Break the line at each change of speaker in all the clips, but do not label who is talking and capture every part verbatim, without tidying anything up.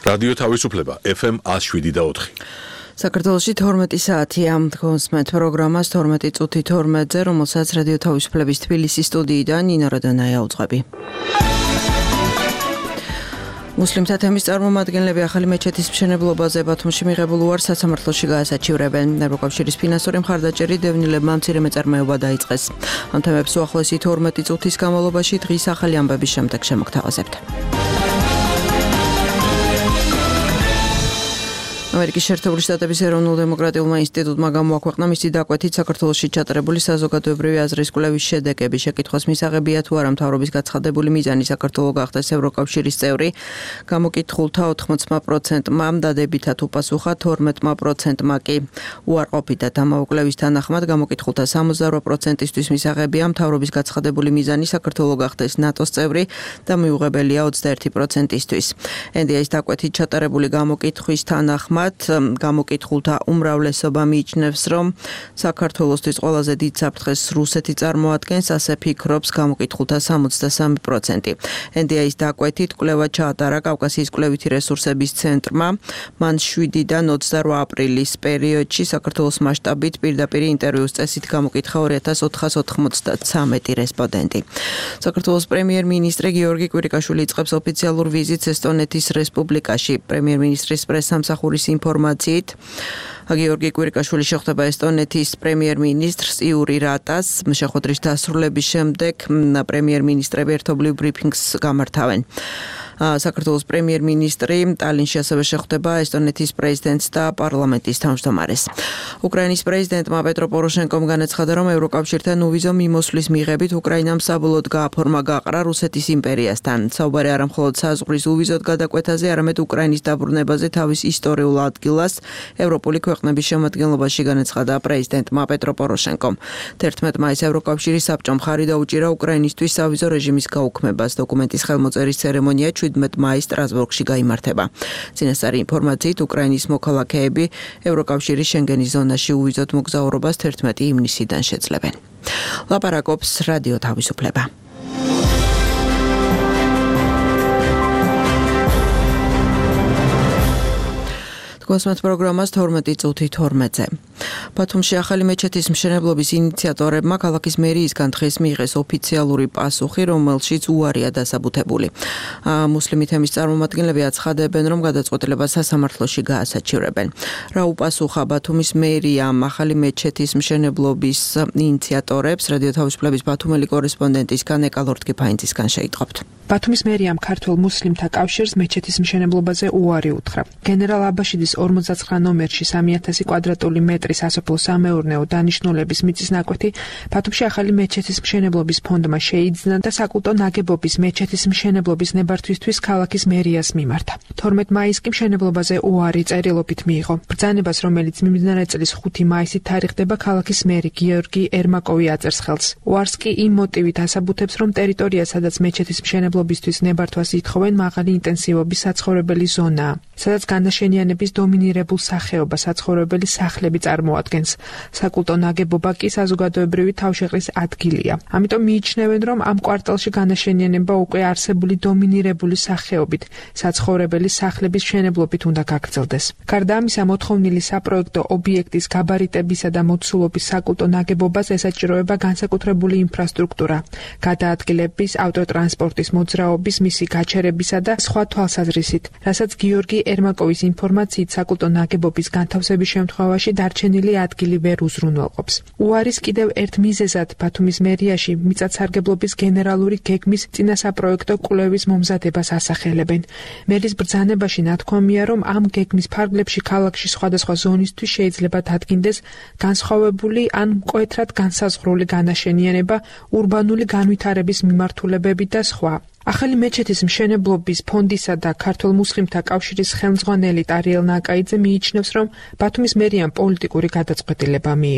რადიო თავისუფლება ეფ ემ one oh seven და four.
საქართველოში თორმეტი საათია გონსმენთ პროგრამას თორმეტი წუთი თორმეტზე, რომელსაც რადიო თავისუფლების თბილისის სტუდიიდან ნინო რადონაია უძღვები. მუსლიმთა თემის წარმომადგენლები ახალი მეჩეთის მშენებლობაზე ბათუმში მიღებულ უარს სასამართლოში გაასაჩივრებენ. ევროკავშირის ფინანსური მხარდაჭერი დევნილებმა მცირე მეწარმეობა დაიწყეს. ამ თემებს უახლოესი თორმეტი წუთის განმავლობაში დღის ახალი ამბების შემდეგ შემოგთავაზებთ. ამერიკის შეერთებული შტატების ეროვნულ დემოკრატიულმა ინსტიტუტმა გამოაქვეყნა მისი დაკვეთით საქართველოში ჩატარებული საზოგადოებრივი აზრის კვლევის შედეგები. შეკითხვას მისაღებია თუ არა მთავრობის გაცხადებული მიზანი საქართველო გახდეს ევროკავშირის წევრი. გამოკითხულთა ოთხმოცდა პროცენტმა დადებითად უპასუხა, თორმეტ პროცენტმა კი უარყოფითად. ამავე კვლევის თანახმად გამოკითხულთა სამოცდაორვა პროცენტისთვის მისაღებია მთავრობის გაცხადებული მიზანი საქართველო გახდეს ნატოს წევრი და მიუღებელია ოცდაერთი პროცენტისთვის. ენ დი ეის დაკვეთით ჩატარებული გამოკითხვის თანახმად გამოკითხულთა უმრავლესობა მიიჩნევს, რომ საქართველოსთვის ყველაზე დიდ საფრთხეს რუსეთი წარმოადგენს, ასე ფიქრობს გამოკითხულთა სამოცდასამი პროცენტი. ენ დი ეის დაკვეთით კვლევა ჩაატარა კავკასიის კვლევითი რესურსების ცენტრმა. მან შვიდიდან ოცდარვა აპრილის პერიოდში საქართველოს მასშტაბით პირდაპირ ინტერვიუს წესით გამოკითხა ორი ათას ოთხას ოთხმოცდათრამეტი რესპონდენტი. საქართველოს პრემიერ-მინისტრი გიორგი კვირიკაშვილი იწყებს ოფიციალურ ვიზიტს ესტონეთის რესპუბლიკაში. პრემიერ-მინისტრის პრესსამსახურის ინფორმაციით გიორგი კვირიკაშვილი შეხვდება ესტონეთის პრემიერ-მინისტრს იური რატას. შეხვედრის დასრულების შემდეგ პრემიერ-მინისტრები ერთობლივ ბრიფინგს გამართავენ. საქართველოს პრემიერ-მინისტრი ტალინში ასევე შეხვდება ესტონეთის პრეზიდენტს და პარლამენტის თავმჯდომარეს. უკრაინის პრეზიდენტმა პეტრო პოროშენკომ განაცხადა, რომ ევროკავშირთან უვიზო მიმოსვლის მიღებით უკრაინამ საბოლოოდ გააფორმა გაყრა რუსეთის იმპერიასთან. საუბარი არა მხოლოდ საზღვრის უვიზოდ გადაკვეთაზე, არამედ უკრაინის დაბრუნებაზე თავის ისტორიულ ადგილას ევროპული ქვეყნების შემადგენლობაში, განაცხადა პრეზიდენტმა პეტრო პოროშენკომ. თერთმეტ მაისს ევროკავშირის საბჭომ ხარი დაუჭირა უკრაინისთვის სავიზო რეჟიმის გაუქმებას. დოკუმენტის ხელმოწერის ცერემონია შვიდმეტ მაისს სტრასბურგში გაიმართება. წინასწარი ინფორმაციით უკრაინის მოქალაქეები ევროკავშირის შენგენის ზონაში უვიზოდ მოგზაურობას თერთმეტი ივნისიდან შეძლებენ. ლაპარაკობს რადიო თავისუფლება. გონსმენთ პროგრამას თორმეტი წუთი თორმეტზე. ბათუმში ახალი მეჩეთის მშენებლობის ინიციატორებმა ქალაქის მერიისგან დღეს მიიღეს ოფიციალური პასუხი, რომელშიც უარია დასაბუთებული. მუსლიმი თემის წარმომადგენლები აცხადებენ, რომ გადაწყვეტილება სასამართლოში გაასაჩივრებენ. რა უპასუხა ბათუმის მერიამ ახალი მეჩეთის მშენებლობის ინიციატორებს, რადიო თავისუფლების ბათუმელი კორესპონდენტისგან ეკალორტკიფაინცისგან შეიტყობთ.
ბათუმის მერიამ ქართველ მუსლიმთა კავშირს მეჩეთის მშენებლობაზე უარი უთხრა. გენერალ აბაშიძის ორმოცდაცხრა ნომერში სამი ათასი კვადრატული მეტრის სასოფლო სამეურნეო დანიშნულების მიწის ნაკვეთი ბათუმში ახალი მეჩეთის მშენებლობის ფონდმა შეიძინა და საკულტო ნაგებობის მეჩეთის მშენებლობის ნებართვისთვის ქალაქის მერიას მიმართა. თორმეტ მაისს კი მშენებლობაზე უარი წერილობით მიიღო. ბრძანებას, რომელიც მიმდინარე წლის ხუთი მაისით თარიღდება, ქალაქის მერი გიორგი ერმაკოვი აწერს ხელს. უარს კი იმ მოტივით ასაბუთებს, რომ ტერიტორია, სადაც მეჩეთის მშენებლობისთვის ნებართვას ითხოვენ, მაღალი ინტენსივობის საცხოვრებელი ზონაა, სადაც განაშენიანების დომინირებულ სახეობა საცხოვრებელი სახლები წარმოადგენს. საკულტო ნაგებობა კი საზოგადოებრივი თავშეყრის ადგილია. ამიტომ მიიჩნევენ, რომ ამ კვარტალში განაშენიანება უკვე არსებული დომინირებული სახეობით საცხოვრებელი სახლების მშენებლობით უნდა გაგრძელდეს. გარდა ამისა, მოთხოვნილი საპროექტო ობიექტის გაბარიტებისა და მოცულობის საკულტო ნაგებობას ესაჭიროება განსაკუთრებული ინფრასტრუქტურა, გადაადგილების, ავტოტრანსპორტის მოძრაობის, მისი გაჩერებისა და სხვა თვალსაზრისით, რასაც გიორგი ერმაკოვის ინფორმაციით საკულტო ნაგებობის განთავსების შემთხვევაში დარჩენილი ადგილი ვერ უზრუნველყოფს. უარის კიდევ ერთ მიზეზად ბათუმის მერიაში მიწათსარგებლობის გენერალური გეგმის წინასაპროექტო კვლევის მომზადებას ასახელებენ. მერის ბრძანებაში ნათქვამია, რომ ამ გეგმის ფარგლებში ქალაქში სხვადასხვა ზონისთვის შეიძლება დადგინდეს განსხვავებული ან მკვეთრად განსაზღვრული განაშენიანება, ურბანული განვითარების მიმართულებები და სხვა. ახალი მეჩეთის მშენებლობის ფონდისა და ქართულ მუსლიმთა კავშირის ხელმძღვანელი ტარიელ ნაკაიძე მიიჩნევს, რომ ბათუმის მერიამ პოლიტიკური გადაწყვეტილება მიიღო.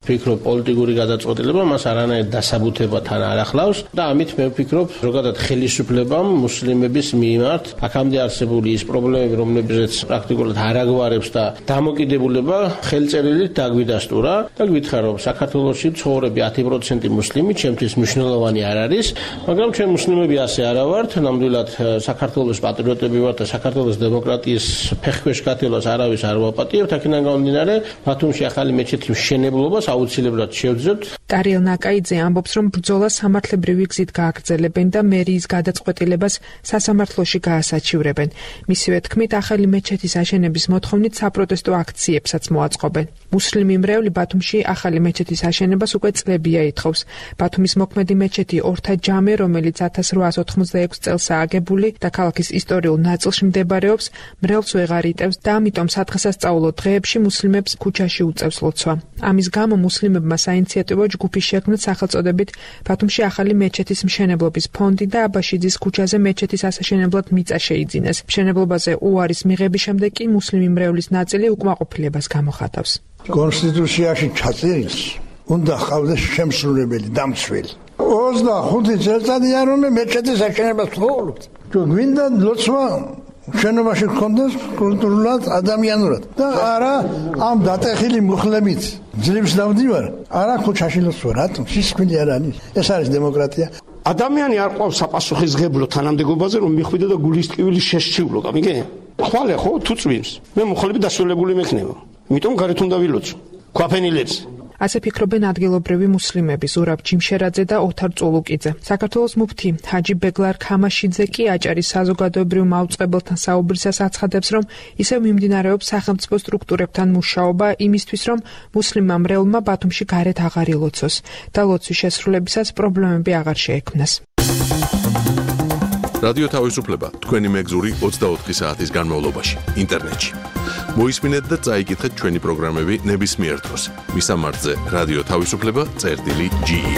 ვფიქრობ, პოლიტიკური გადაწყვეტილება მას არანაირ დასაბუთებათან არ ახლავს და ამით მე ვფიქრობ, ზოგადად ხელისუფლებამ მუსლიმების მიმართ აქამდე არსებული ის პრობლემები, რომლებზეც პრაქტიკულად არ აგვარებს და დამოკიდებულება ხელწერილით დაგვიდასტურა და გითხრა, რომ საქართველოში ცხოვრები ათი პროცენტი მუსლიმი ჩემთვის მნიშვნელოვანი არ არის, მაგრამ ჩვენ მუსლიმები ასე არა ვართ, ნამდვილად საქართველოს პატრიოტები ვართ და საქართველოს დემოკრატიის ფეხქვეშ გათელას არავის არ ვაპატიებთ, აქედან გამომდინარე, ბათუმში ახალი მეჩეთის მშენებლობას აუცილებლად შევძლებთ.
ტარიელ ნაკაიძე ამბობს, რომ ბრძოლა სამართლებრივი გზით გააგრძელებენ და მერიის გადაწყვეტილებას სასამართლოში გაასაჩივრებენ. მისივე თქმით, ახალი მეჩეთის აშენების მოთხოვნით საპროტესტო აქციებსაც მოაწყობენ. მუსლიმი მრევლი ბათუმში ახალი მეჩეთის აშენებას უკვე წლებია ითხოვს. ბათუმის მოქმედი მეჩეთი ორთა ჯამე, რომელიც ათას რვაას ოთხმოცდაექვსი წელსაა აგებული და ქალაქის ისტორიულ ნაწილში მდებარეობს, მრევლს ვეღარ იტევს და ამიტომ სადღესასწაულო დღეებში მუსლიმებს ქუჩაში უწევს ლოცვა. ამის გამო მუსლიმებმა საინიციატივო ჯგუფი შექმნეს სახელწოდებით ბათუმში ახალი მეჩეთის მშენებლობის ფონდი და აბაშიძის ქუჩაზე მეჩეთის ასაშენებლად მიწა შეიძინეს. მშენებლობაზე უარის მიღების შემდეგ კი მუსლიმი მრევლის ნაწილი უკმაყოფილებას გამოხატავს.
კონსტიტუციაში ჩაწერილს უნდა ხავდეს შემსრულებელი დამცველი. ოცდახუთი წელიწადია რომ მეჩეთის აშენებას ვთხოვობთ. თუ გვინდა ლოცვა შენობაში გქონდეს კულტურულად, ადამიანურად და არა ამ დატეხილი მუხლებით ძლივს დავდივარ, არა ქუჩაში ლოცვა, რატომ? სისხლი არ არის. ეს არის დემოკრატია.
ადამიანი არ ყავს საპასუხისმგებლო თანამდებობაზე, რომ მიხვიდე და გულის ტკივილი შეშჩივლო, გამიგე? ხვალე ხო თუ წვიმს. მე მუხლები დასრულებული მექნება. იმიტომ გარეთ უნდა ვილოცო. ქვაფენილებს
ასე ფიქრობენ ადგილობრივი მუსლიმები ზურაბ ჯიმშერაძე და ოთარ წულუკიძე. საქართველოს მუფთი ჰაჯი ბეგლარ ქამაშიძე კი აჭარის საზოგადოებრივ მაუწყებელთან საუბრისას აცხადებს, რომ ისევ მიმდინარეობს სახელმწიფო სტრუქტურებთან მუშაობა იმისთვის, რომ მუსლიმმა მრევლმა ბათუმში გარეთ აღარ ილოცოს და ლოცვის შესრულებისას პრობლემები აღარ შეექმნას.
რადიო თავისუფლება თქვენი მეგზური ოცდაოთხი საათის განმავლობაში ინტერნეტში. მოისმინეთ და წაიკითხეთ ჩვენი პროგრამები ნებისმიერ დროს. მისამართზე რადიო თავისუფლება წერტილი ჯი ი.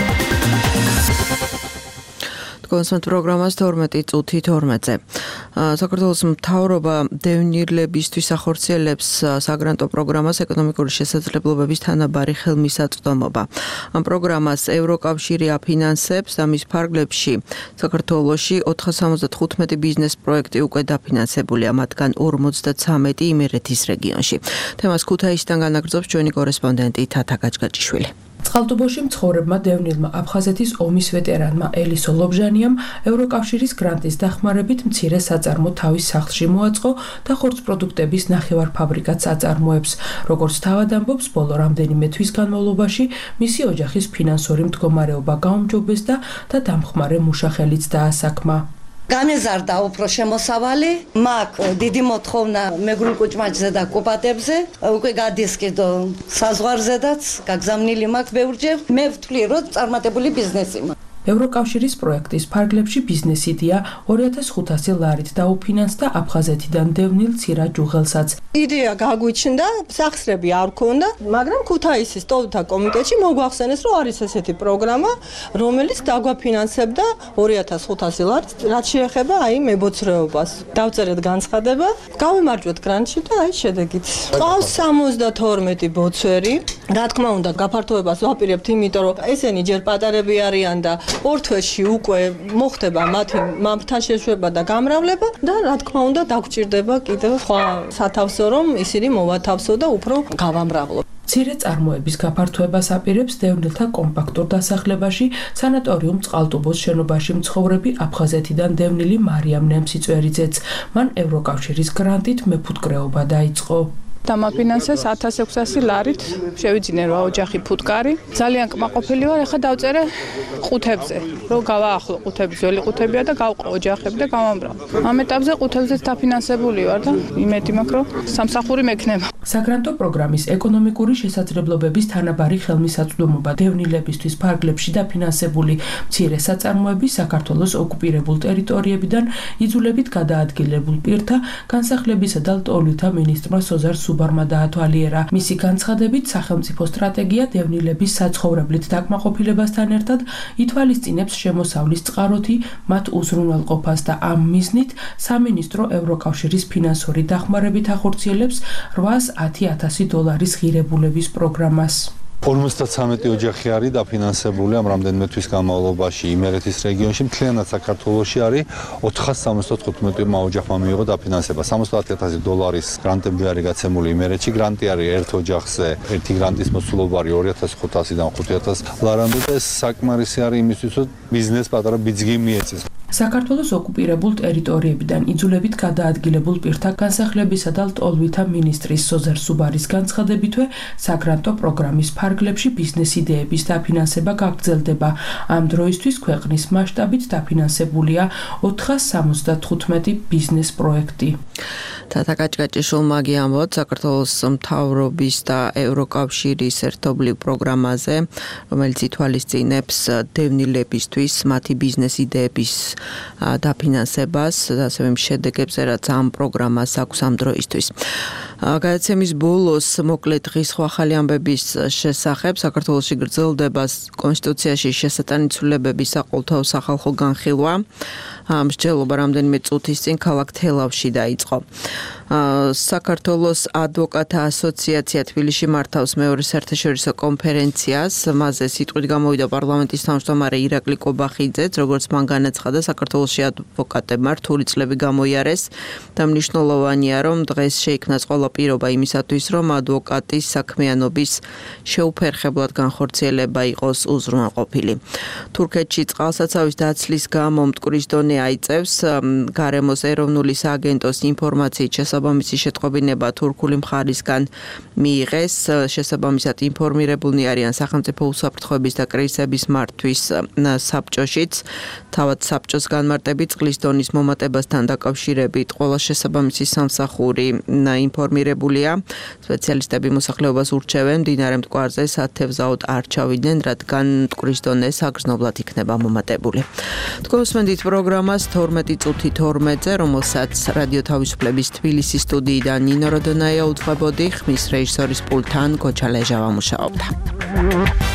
კონსერტ პროგრამას თორმეტი წუთი თორმეტზე. საქართველოს მთავრობა დევნილებისთვის ახორციელებს საგრანტო პროგრამას ეკონომიკური შესაძლებლობების თანაბარი ხელმისაწვდომობა. ამ პროგრამას ევროკავშირი აფინანსებს და მის ფარგლებში საქართველოში ოთხას სამოცდახუთმეტი ბიზნეს პროექტი უკვე დაფინანსებულია, მათგან ორმოცდაცამეტი იმერეთის რეგიონში. თემას ქუთაისიდან განაგრძობს ჩვენი კორესპონდენტი თათა გაჭგაჭიშვილი.
წყალტუბოში მცხოვრებმა დევნილმა აფხაზეთის ომის ვეტერანმა ელისო ლობჟანიამ ევროკავშირის გრანტის დახმარებით მცირე საწარმო თავის სახლში მოაწყო და ხორცპროდუქტების ნახევარფაბრიკაც აწარმოებს. როგორც თავად ამბობს, ბოლო რამდენიმე თვის განმავლობაში მისი ოჯახის ფინანსური მდგომარეობა გაუმჯობესდა და დამხმარე მუშახელიც დაასაქმა.
გამეზარდა უფრო შემოსავალი, მაგ დიდი მოთხოვნა მეგრულ კუჭმაჭზე და კუპატებზე, უკვე გადის კიდო საზღვარზედაც, გაგზავნილი მაქვს ბევრჯერ. მე ვთვლი, რომ წარმატებული ბიზნესი მაქვს.
ევროკავშირის პროექტის ფარგლებში ბიზნეს იდეა ორი ათას ხუთასი ლარით დაუფინანსდა აფხაზეთიდან დევნილ ცირა ჯუღელსაც.
იდეა გაგვიჩნდა, სახსრები არ ქონდა, მაგრამ ქუთაისის სტოლთა კომიტეტში მოგვახსენეს, რომ არის ესეთი პროგრამა, რომელიც დაგვაფინანსებდა ორი ათას ხუთასი ლარით, რაც შეეხება აი მებოცრეობას. დავწერეთ განცხადება, გავიმარჯვეთ გრანტში და აი შედეგით. ყავს სამოცდათორმეტი ბოცვერი. რა თქმა უნდა, გაფართოებას ვაპირებთ, იმიტომ რომ ესენი ჯერ პატარები არიან და ორ თვეში უკვე მოხდება მათი მამთან შეშვება და გამრავლება და რა თქმა უნდა დაგვჭირდება კიდევ სხვა სათავსო, რომ ისინი მოვათავსო და უფრო გავამრავლო.
მცირე წარმოების გაფართოებას აპირებს დევნილთა კომპაქტურ დასახლებაში სანატორიუმ წყალტუბოს შენობაში მცხოვრები აფხაზეთიდან დევნილი მარიამ ნემსიწვერიძეც. მან ევროკავშირის გრანტით მეფუტკრეობა დაიწყო.
დამაფინანსეს ათას ექვსასი ლარით, შევიძინე რა ოჯახი ფუტკარი. ძალიან კმაყოფილი ვარ, ახლა დავწერე ყუთებზე, რომ გავაახლო ყუთები, ძველი ყუთებია და გავყო ოჯახები და გავამბრავ. ამ ეტაპზე ყუთებზეც დაფინანსებული ვარ და იმედი მაქვს, რომ სამსახური მექნება.
საგრანტო პროგრამის ეკონომიკური შესაძლებლობების თანაბარი ხელმისაწვდომობა დევნილებისთვის ფარგლებში დაფინანსებული მცირე საწარმოები საქართველოს ოკუპირებულ ტერიტორიებიდან იძულებით გადაადგილებულ პირთა განსახლებისა და ლტოლვილთა მინისტრმა სოზარ სუბარმა დაათვალიერა. მისი განცხადებით, სახელმწიფო სტრატეგია დევნილების საცხოვრებლით დაკმაყოფილებასთან ერთად ითვალისწინებს შემოსავლის წყაროთი მათ უზრუნველყოფას და ამ მიზნით სამინისტრო ევროკავშირის ფინანსური დახმარებით ახორციელებს რვაას ათი ათასი დოლარის ღირებულების პროგრამას.
ორმოცდათრამეტი ოჯახი არის დაფინანსებული ამ რამდენიმე თვის განმავლობაში იმერეთის რეგიონში, მთლიანად საქართველოში არის ოთხას სამოცდათხუთმეტი ოჯახმა მიიღო დაფინანსება. სამოცდაათი ათასი დოლარის გრანტები არის გაცემული იმერეთში, გრანტი არის ერთ ოჯახზე, ერთი გრანტის მოცულობა არის ორი ათას ხუთასიდან ხუთი ათას ლარამდე და ეს საკმარისი არის იმისთვის, რომ ბიზნეს პატარა ბიძგი მიეწეს.
საქართველოს ოკუპირებულ ტერიტორიებიდან იძულებით გადაადგილებულ პირთა განსახლებისა და ლტოლვითა მინისტრის სოზარ სუბარის განცხადებითვე საგრანტო პროგრამის ფარგლებში ბიზნეს იდეების დაფინანსება გაგრძელდება. ამ დროისთვის ქვეყნის მასშტაბით დაფინანსებულია ოთხას სამოცდათხუთმეტი ბიზნეს პროექტი.
თათა კაჭკაჭიშვილმა ამბობს საქართველოს მთავრობის და ევროკავშირის ერთობლივ პროგრამაზე, რომელიც ითვალისწინებს დევნილებისთვის მათი ბიზნეს იდეების დაფინანსებას და ასევე შედეგებზე, რაც ამ პროგრამას აქვს ამ დროისთვის. გადაცემის ბოლოს მოკლე დღის სხვა ახალი ამბების შესახებ საქართველოში გრძელდება კონსტიტუციაში შესატანიცულებების საყოველთაო სახალხო განხილვა. მსჯელობა რამდენიმე წუთის წინ ქალაქ თელავში დაიწყო. საქართველოს ადვოკატთა ასოციაცია თბილისში მართავს მეორე საერთაშორისო კონფერენციას. მასზე სიტყვით გამოვიდა პარლამენტის თავმჯდომარე ირაკლი კობახიძეც, როგორც მან განაცხადა, საქართველოში ადვოკატებმა რთული წლები გამოიარეს და მნიშვნელოვანია, რომ დღეს შეიქმნას ყველა პირობა იმისათვის, რომ ადვოკატის საქმიანობის შეუფერხებლად განხორციელება იყოს უზრუნველყოფილი. თურქეთში წყალსაცავის დაცლის გამო მტკვრის დონე აიწევს. გარემოს ეროვნული სააგენტოს ინფორმაციით შესაბამისი შეტყობინება თურქული მხარისგან მიიღეს. შესაბამისად ინფორმირებულნი არიან სახელმწიფო უსაფრთხოების და კრიზისების მართვის საბჭოშიც. თავად საბჭოს განმარტებით წყლის დონის მომატებასთან დაკავშირებით ყველა შესაბამისი სამსახური ინფორმირებულია. სპეციალისტები მოსახლეობას ურჩევენ მდინარე მტკვარზე სათევზაოდ არ ჩავიდნენ, რადგან მტკვრის დონე საგრძნობლად იქნება მომატებული. თქვენ უსმენთ პროგრამას თორმეტი წუთი თორმეტზე, რომელსაც რადიო თავისუფლების თბილისის სტუდიიდან ნინო როდონაია უძღვებოდი, ხმის რეჟისორის პულტთან გოჩა ლეჟავა მუშაობდა.